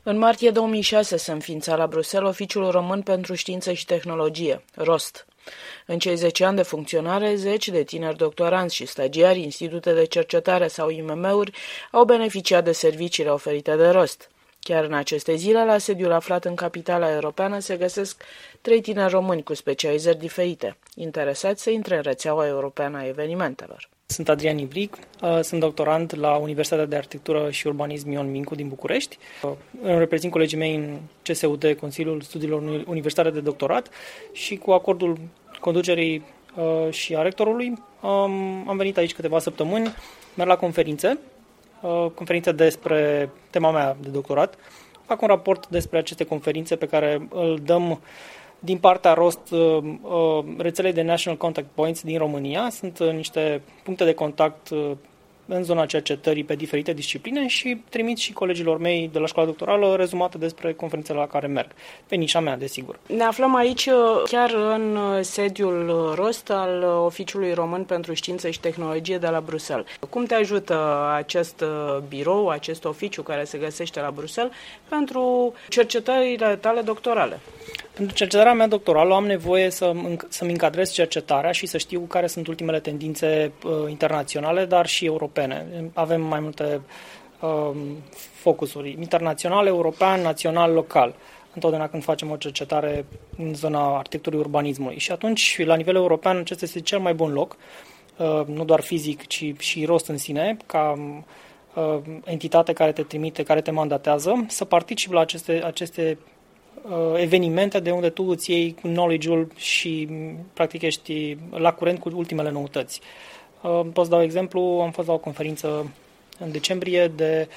În martie 2006 se înființa la Bruxelles Oficiul Român pentru Știință și Tehnologie, ROST. În cei 10 ani de funcționare, zeci de tineri doctoranți și stagiari, institute de cercetare sau IMM-uri au beneficiat de serviciile oferite de ROST. Chiar în aceste zile, la sediul aflat în capitala europeană, se găsesc 3 tineri români cu specializări diferite, interesați să intre în rețeaua europeană a evenimentelor. Sunt Adrian Ibric, sunt doctorand la Universitatea de Arhitectură și Urbanism Ion Mincu din București. Îmi reprezint colegii mei în CSUD, Consiliul Studiilor Universitare de Doctorat, și cu acordul conducerii și a rectorului am venit aici câteva săptămâni, merg la conferințe despre tema mea de doctorat. Fac un raport despre aceste conferințe pe care îl dăm din partea ROST, rețelei de National Contact Points din România. Sunt niște puncte de contact în zona cercetării pe diferite discipline și trimit și colegilor mei de la școala doctorală rezumate despre conferințele la care merg. Pe nișa mea, desigur. Ne aflăm aici chiar în sediul ROST al Oficiului Român pentru Știință și Tehnologie de la Bruxelles. Cum te ajută acest birou, acest oficiu care se găsește la Bruxelles pentru cercetările tale doctorale? Pentru cercetarea mea doctorală am nevoie să-mi încadrez cercetarea și să știu care sunt ultimele tendințe internaționale, dar și europene. Avem mai multe focusuri: internațional, european, național, local, întotdeauna când facem o cercetare în zona arhitecturii urbanismului. Și atunci, la nivel european, acesta este cel mai bun loc, nu doar fizic, ci și ROST în sine, ca entitate care te trimite, care te mandatează, să participi la aceste evenimente de unde tu îți iei knowledge-ul și practic ești la curent cu ultimele noutăți. Pot să dau exemplu, am fost la o conferință în decembrie de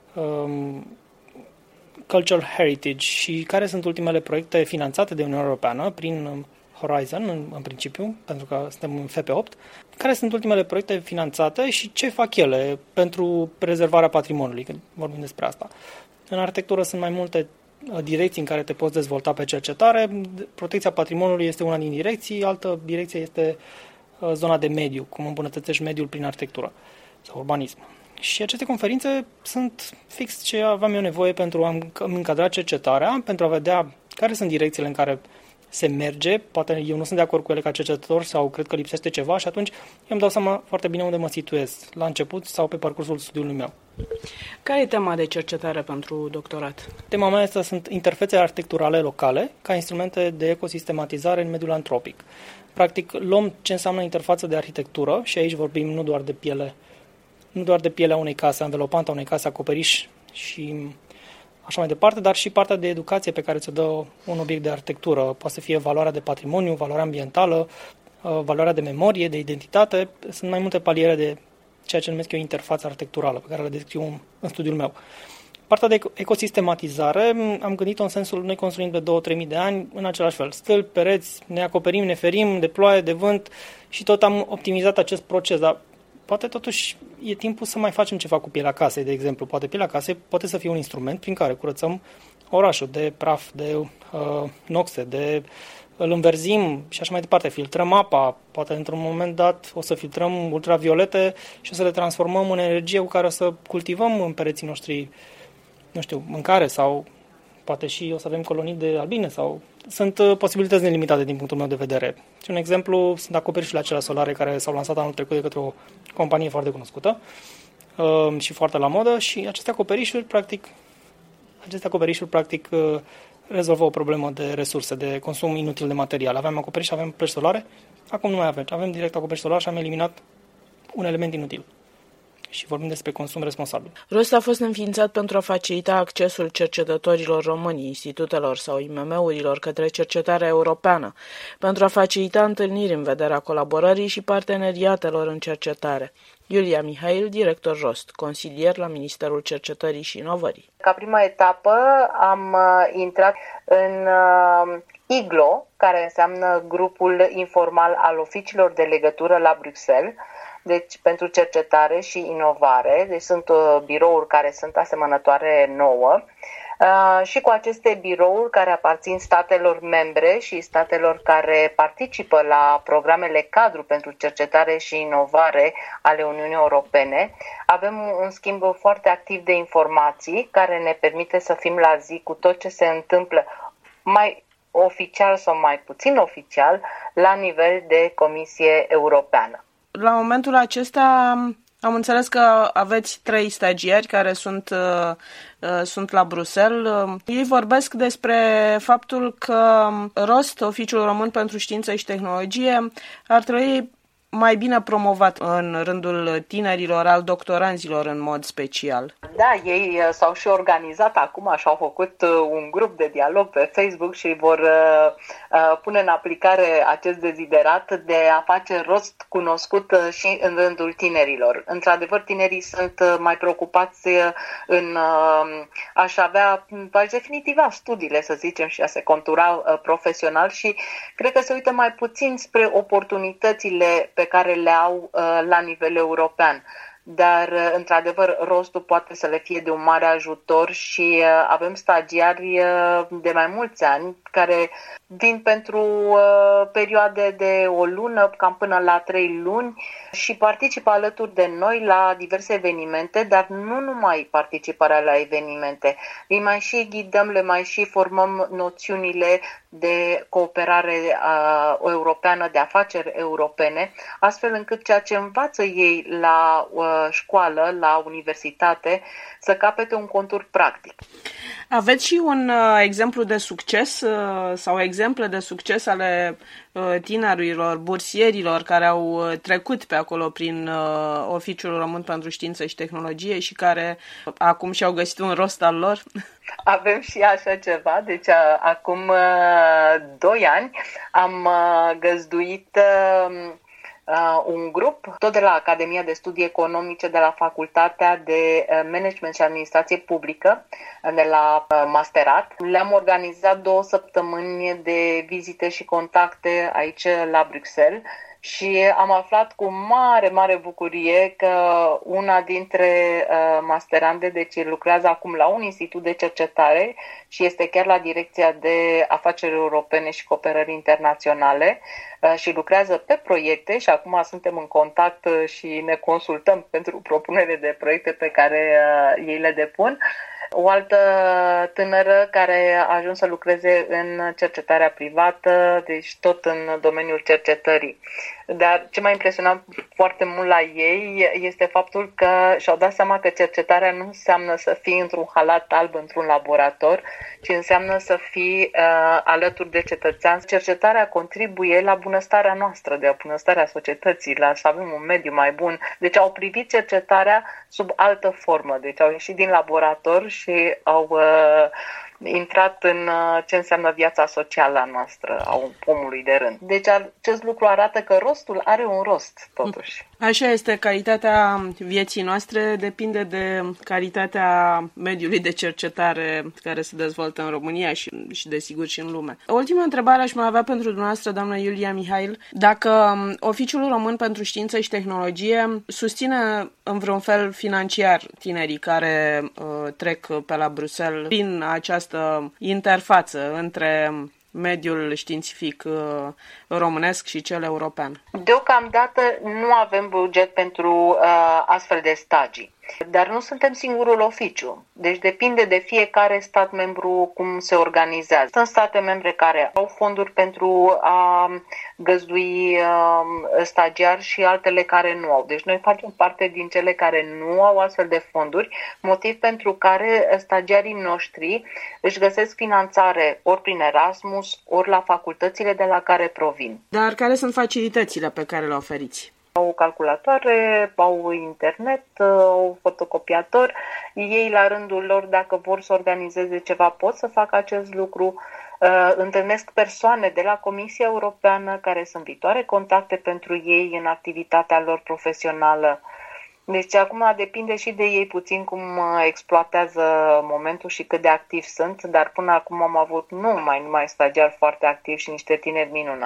Cultural Heritage și care sunt ultimele proiecte finanțate de Uniunea Europeană prin Horizon, în principiu, pentru că suntem în FP8, care sunt ultimele proiecte finanțate și ce fac ele pentru prezervarea patrimoniului, când vorbim despre asta. În arhitectură sunt mai multe direcții în care te poți dezvolta pe cercetare. Protecția patrimoniului este una din direcții, altă direcție este zona de mediu, cum îmbunătățești mediul prin arhitectură sau urbanism. Și aceste conferințe sunt fix ce aveam eu nevoie pentru a încadra cercetarea, pentru a vedea care sunt direcțiile în care se merge. Poate eu nu sunt de acord cu ele ca cercetător sau cred că lipsește ceva și atunci eu îmi dau seama foarte bine unde mă situez, la început sau pe parcursul studiului meu. Care e tema de cercetare pentru doctorat? Tema mea sunt interfețe arhitecturale locale ca instrumente de ecosistematizare în mediul antropic. Practic, luăm ce înseamnă interfață de arhitectură și aici vorbim nu doar de pielea unei case, anvelopantă a unei case, acoperiș și așa mai departe, dar și partea de educație pe care ți-o dă un obiect de arhitectură. Poate să fie valoarea de patrimoniu, valoarea ambientală, valoarea de memorie, de identitate. Sunt mai multe paliere de ceea ce numesc eu interfața arhitecturală, pe care le descriu în studiul meu. Partea de ecosistematizare am gândit-o în sensul, noi construim de 2-3 mii de ani în același fel. Stâlpi, pereți, ne acoperim, ne ferim de ploaie, de vânt și tot am optimizat acest proces, dar poate totuși e timpul să mai facem ceva cu pielea casei, de exemplu. Poate pielea casei poate să fie un instrument prin care curățăm orașul de praf, de noxe, îl înverzim și așa mai departe. Filtrăm apa, poate într-un moment dat o să filtrăm ultraviolete și o să le transformăm în energie cu care o să cultivăm în pereții noștri, nu știu, mâncare sau poate și o să avem colonii de albine sau... Sunt posibilități nelimitate din punctul meu de vedere. Și un exemplu sunt acoperișurile acelea solare care s-au lansat anul trecut de către o companie foarte cunoscută și foarte la modă și aceste acoperișuri practic rezolvă o problemă de resurse, de consum inutil de material. Aveam acoperiș, avem plăci solare, acum nu mai avem. Avem direct acoperiș solar și am eliminat un element inutil. Și vorbim despre consum responsabil. ROST a fost înființat pentru a facilita accesul cercetătorilor români, institutelor sau IMM-urilor către cercetarea europeană, pentru a facilita întâlniri în vederea colaborării și parteneriatelor în cercetare. Iulia Mihail, director ROST, consilier la Ministerul Cercetării și Inovării. Ca prima etapă am intrat în IGLO, care înseamnă grupul informal al oficiilor de legătură la Bruxelles, deci pentru cercetare și inovare, deci sunt birouri care sunt asemănătoare nouă. Și cu aceste birouri care aparțin statelor membre și statelor care participă la programele cadru pentru cercetare și inovare ale Uniunii Europene, avem un schimb foarte activ de informații care ne permite să fim la zi cu tot ce se întâmplă mai oficial sau mai puțin oficial la nivel de Comisie Europeană. La momentul acesta am înțeles că aveți 3 stagiari care sunt la Bruxelles. Ei vorbesc despre faptul că ROST, Oficiul Român pentru Știință și Tehnologie, ar trebui mai bine promovat în rândul tinerilor, al doctoranzilor în mod special. Da, ei s-au și organizat acum și au făcut un grup de dialog pe Facebook și vor pune în aplicare acest deziderat de a face ROST cunoscut și în rândul tinerilor. Într-adevăr, tinerii sunt mai preocupați în a-și definitiva studiile, să zicem, și a se contura profesional și cred că se uită mai puțin spre oportunitățile pe care le au la nivel european. Dar, într-adevăr, rostul poate să le fie de un mare ajutor și avem stagiari de mai mulți ani care vin pentru perioade de o lună, cam până la 3 luni și participă alături de noi la diverse evenimente, dar nu numai participarea la evenimente. Îi mai și ghidăm, le mai și formăm noțiunile de cooperare europeană, de afaceri europene, astfel încât ceea ce învață ei la școală, la universitate, să capete un contur practic. Aveți și un exemplu de succes sau exemple de succes ale tinerilor, bursierilor care au trecut pe acolo prin Oficiul Român pentru Știință și Tehnologie și care acum și-au găsit un rost al lor? Avem și așa ceva. Deci acum 2 ani am găzduit un grup, tot de la Academia de Studii Economice, de la Facultatea de Management și Administrație Publică, de la Masterat. Le-am organizat 2 săptămâni de vizite și contacte aici la Bruxelles și am aflat cu mare, mare bucurie că una dintre masterande, deci lucrează acum la un institut de cercetare și este chiar la Direcția de Afaceri Europene și Cooperări Internaționale și lucrează pe proiecte și acum suntem în contact și ne consultăm pentru propunere de proiecte pe care ei le depun. O altă tânără care a ajuns să lucreze în cercetarea privată, deci tot în domeniul cercetării. Dar ce m-a impresionat foarte mult la ei este faptul că și-au dat seama că cercetarea nu înseamnă să fii într-un halat alb într-un laborator, ci înseamnă să fii alături de cetățean. Cercetarea contribuie la bunăstarea noastră, de bunăstarea societății, la să avem un mediu mai bun. Deci au privit cercetarea sub altă formă. Deci au ieșit din laborator și au intrat în ce înseamnă viața socială a noastră, a omului de rând. Deci acest lucru arată că rostul are un rost, totuși. Așa este, calitatea vieții noastre depinde de calitatea mediului de cercetare care se dezvoltă în România și desigur și în lume. Ultima întrebare aș mai avea pentru dumneavoastră, doamnă Iulia Mihail. Dacă Oficiul Român pentru Știință și Tehnologie susține în vreun fel financiar tinerii care trec pe la Bruxelles prin această interfață între mediul științific românesc și cel european? Deocamdată nu avem buget pentru astfel de stagii. Dar nu suntem singurul oficiu. Deci depinde de fiecare stat membru cum se organizează. Sunt state membre care au fonduri pentru a găzdui stagiari și altele care nu au. Deci noi facem parte din cele care nu au astfel de fonduri, motiv pentru care stagiarii noștri își găsesc finanțare ori prin Erasmus, ori la facultățile de la care provin. Dar care sunt facilitățile pe care le oferiți? Au calculatoare, au internet, au fotocopiator. Ei, la rândul lor, dacă vor să organizeze ceva, pot să facă acest lucru. Întâlnesc persoane de la Comisia Europeană care sunt viitoare contacte pentru ei în activitatea lor profesională. Deci acum depinde și de ei puțin cum exploatează momentul și cât de activi sunt, dar până acum am avut numai stagiari foarte activi și niște tineri minunați.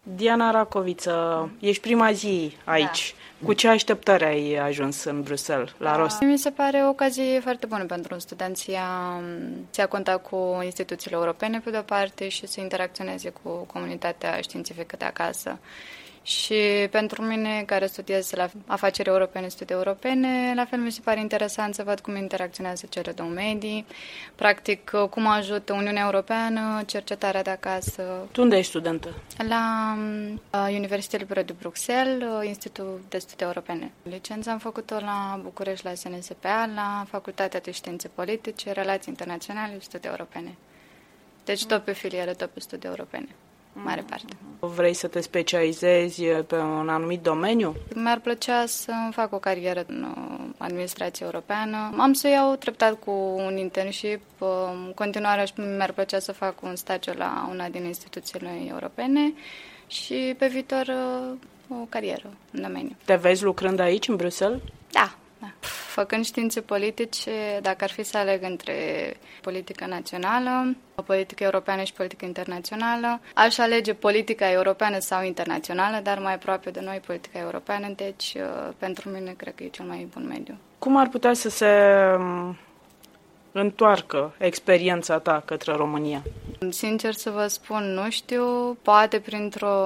Diana Racoviță, ești prima zi aici. Da. Cu ce așteptări ai ajuns în Bruxelles, la Rost? Mi se pare o ocazie foarte bună pentru un student să ia contact cu instituțiile europene, pe de-o parte, și să interacționeze cu comunitatea științifică de acasă. Și pentru mine, care studiez la afaceri europene, studii europene, la fel mi se pare interesant să văd cum interacționează cele două medii, practic cum ajută Uniunea Europeană, cercetarea de acasă. Tu unde ești studentă? La Universitatea Liberă de Bruxelles, Institutul de Studii Europene. Licența am făcut-o la București, la SNSPA, la Facultatea de Științe Politice, Relații Internaționale și Studii Europene. Deci tot pe filieră, tot pe studii europene. Mare parte. Vrei să te specializezi pe un anumit domeniu? Mi-ar plăcea să fac o carieră în administrație europeană. Am să iau treptat cu un internship. În continuare mi-ar plăcea să fac un stagiu la una din instituțiile europene și pe viitor o carieră în domeniu. Te vezi lucrând aici, în Bruxelles? Da. Făcând științe politice, dacă ar fi să aleg între politică națională, politică europeană și politică internațională, aș alege politica europeană sau internațională, dar mai aproape de noi politica europeană, deci pentru mine cred că e cel mai bun mediu. Cum ar putea să se întoarcă experiența ta către România? Sincer să vă spun, nu știu, poate printr-o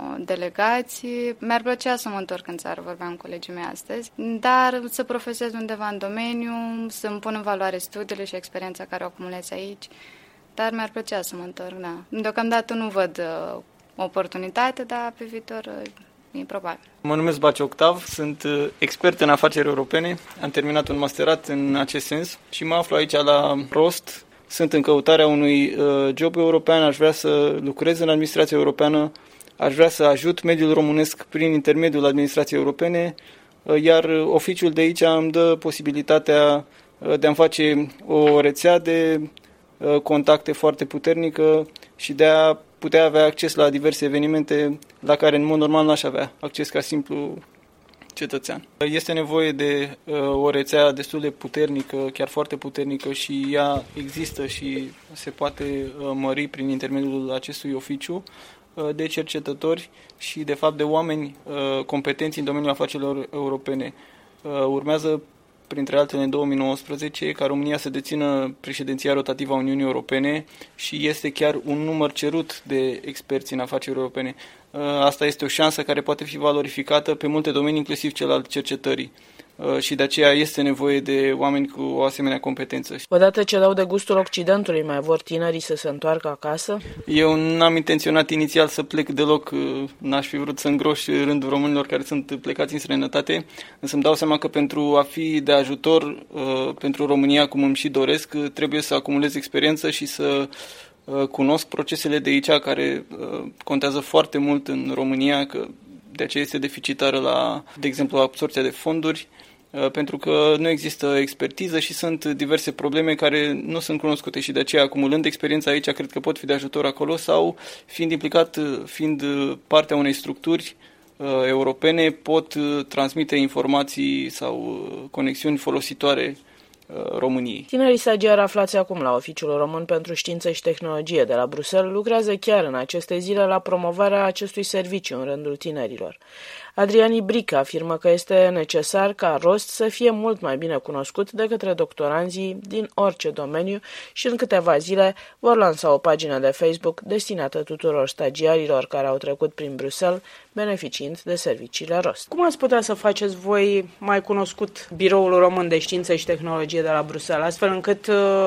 delegație. Mi-ar plăcea să mă întorc în țară, vorbeam cu colegii mei astăzi, dar să profesez undeva în domeniu, să-mi pun în valoare studiile și experiența care o acumulez aici, dar mi-ar plăcea să mă întorc, da. Deocamdată nu văd oportunitate, dar pe viitor e probabil. Mă numesc Bace Octav, sunt expert în afaceri europene, am terminat un masterat în acest sens și mă aflu aici la Rost. Sunt în căutarea unui job european, aș vrea să lucrez în administrația europeană, aș vrea să ajut mediul românesc prin intermediul administrației europene, iar oficiul de aici îmi dă posibilitatea de a-mi face o rețea de contacte foarte puternică și de a putea avea acces la diverse evenimente la care în mod normal n-aș avea acces ca simplu cetățean. Este nevoie de o rețea destul de puternică, chiar foarte puternică, și ea există și se poate mări prin intermediul acestui oficiu de cercetători și de fapt de oameni competenți în domeniul afacerilor europene. Urmează, printre altele, în 2019, ca România să dețină președinția rotativă a Uniunii Europene și este chiar un număr cerut de experți în afaceri europene. Asta este o șansă care poate fi valorificată pe multe domenii, inclusiv cel al cercetării. Și de aceea este nevoie de oameni cu o asemenea competență. Odată ce dau de gustul Occidentului, mai vor tinerii să se întoarcă acasă? Eu n-am intenționat inițial să plec deloc, n-aș fi vrut să îngroș rândul românilor care sunt plecați în străinătate, însă îmi dau seama că pentru a fi de ajutor pentru România, cum îmi și doresc, trebuie să acumulez experiență și să cunosc procesele de aici, care contează foarte mult în România, că de aceea este deficitară la, de exemplu, absorbția de fonduri, pentru că nu există expertiză și sunt diverse probleme care nu sunt cunoscute și de aceea, acumulând experiența aici, cred că pot fi de ajutor acolo sau, fiind implicat, fiind partea unei structuri europene, pot transmite informații sau conexiuni folositoare României. Tinerii stagiari aflați acum la Oficiul Român pentru Știință și Tehnologie de la Bruxelles lucrează chiar în aceste zile la promovarea acestui serviciu în rândul tinerilor. Adrian Ibrică afirmă că este necesar ca Rost să fie mult mai bine cunoscut de către doctoranzii din orice domeniu și în câteva zile vor lansa o pagină de Facebook destinată tuturor stagiarilor care au trecut prin Bruxelles, beneficiind de serviciile Rost. Cum ați putea să faceți voi mai cunoscut Biroul Român de Știință și Tehnologie de la Bruxelles, astfel încât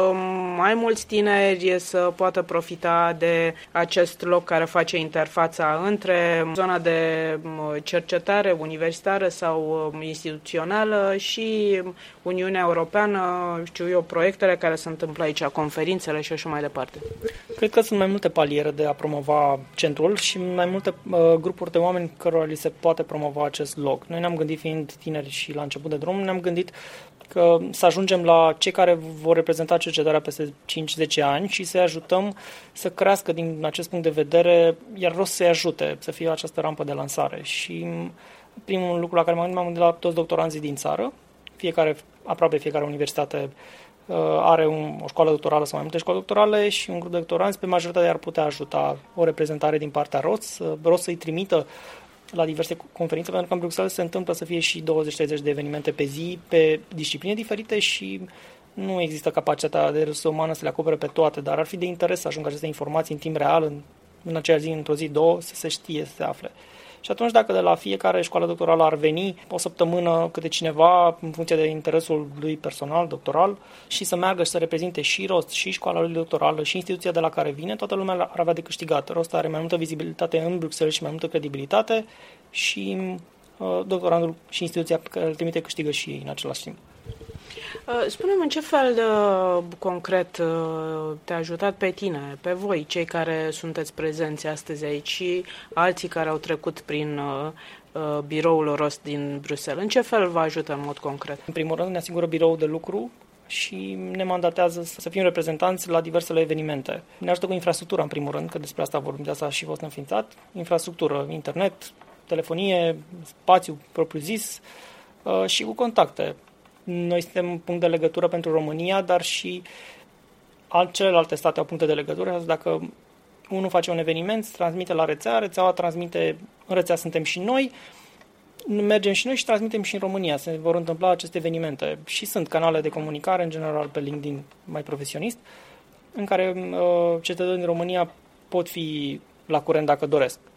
mai mulți tineri să poată profita de acest loc care face interfața între zona de cercetare universitară sau instituțională și Uniunea Europeană, știu eu, proiectele care se întâmplă aici, conferințele și așa mai departe? Cred că sunt mai multe paliere de a promova centrul și mai multe grupuri de oameni cărora li se poate promova acest loc. Noi ne-am gândit, fiind tineri și la început de drum, ne-am gândit că să ajungem la cei care vor reprezenta cercetarea peste 5-10 ani și să-i ajutăm să crească din acest punct de vedere, iar Rost să-i ajute să fie această rampă de lansare. Și primul lucru la care m-am gândit la toți doctoranții din țară aproape fiecare universitate are o școală doctorală sau mai multe școli doctorale și un grup de doctoranți. Pe majoritate ar putea ajuta o reprezentare din partea ROS să-i trimită la diverse conferințe, pentru că în Bruxelles se întâmplă să fie și 20-30 de evenimente pe zi, pe discipline diferite și nu există capacitatea de resurse umană să le acopere pe toate, dar ar fi de interes să ajungă aceste informații în timp real, în aceeași zi, într-o zi, două, să se știe, să se afle. Și atunci, dacă de la fiecare școală doctorală ar veni o săptămână câte cineva, în funcție de interesul lui personal, doctoral, și să meargă și să reprezinte și ROST, și școala lui doctorală, și instituția de la care vine, toată lumea ar avea de câștigat. ROST are mai multă vizibilitate în Bruxelles și mai multă credibilitate și doctorandul și instituția pe care îl trimite câștigă și ei în același timp. Spune-mi, în ce fel de concret te-a ajutat pe tine, pe voi, cei care sunteți prezenți astăzi aici și alții care au trecut prin biroul ROST din Bruxelles? În ce fel vă ajută în mod concret? În primul rând ne asigură biroul de lucru și ne mandatează să fim reprezentanți la diversele evenimente. Ne ajută cu infrastructura, în primul rând, că despre asta vorbim, de asta a și fost înființat. Infrastructură, internet, telefonie, spațiu propriu-zis și cu contacte. Noi suntem punct de legătură pentru România, dar și celelalte state au puncte de legătură. Dacă unul face un eveniment, se transmite la rețea, rețeaua transmite, în rețea suntem și noi, mergem și noi și transmitem și în România. Se vor întâmpla aceste evenimente și sunt canale de comunicare, în general pe LinkedIn mai profesionist, în care cetățenii din România pot fi la curent dacă doresc.